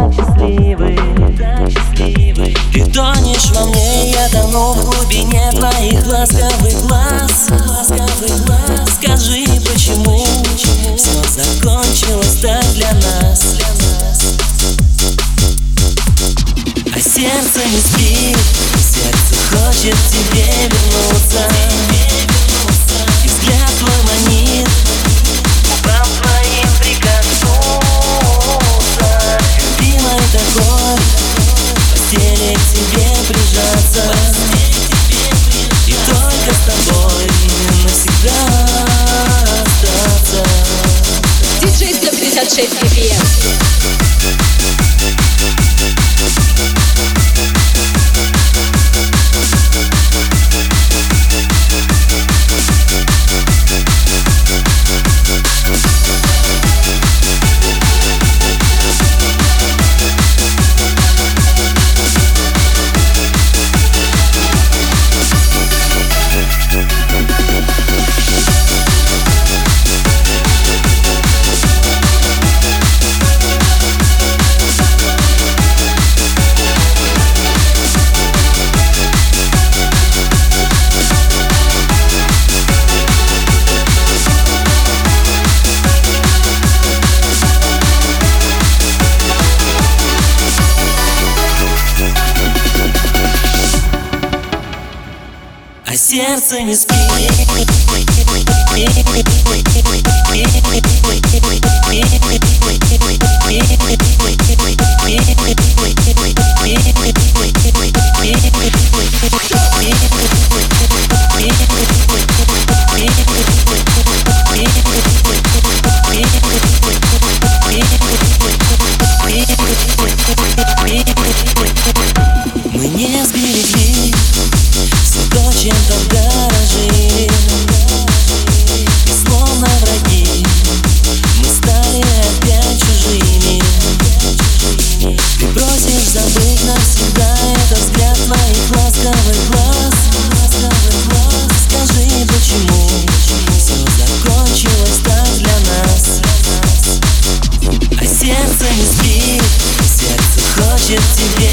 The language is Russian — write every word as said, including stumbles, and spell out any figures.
так счастливы, так счастливы. Ты тонешь во мне, я тону в глубине твоих ласковых глаз, ласковых глаз. Скажи, почему все закончилось так для нас? А сердце не спит, сердце хочет к тебе вернуться. И взгляд твой манит губам твоим прикоснуться. Любимой такой в постели к тебе прижаться. И только с тобой навсегда остаться. Диджей сто пятьдесят шесть би пи эм. А сердце не спит. Мы не сберегли все то, чем тогда дорожили. И словно враги мы стали опять чужими. Ты просишь забыть навсегда этот взгляд твоих ласковых глаз. Скажи, почему все закончилось так для нас? А сердце не спит, сердце хочет к тебе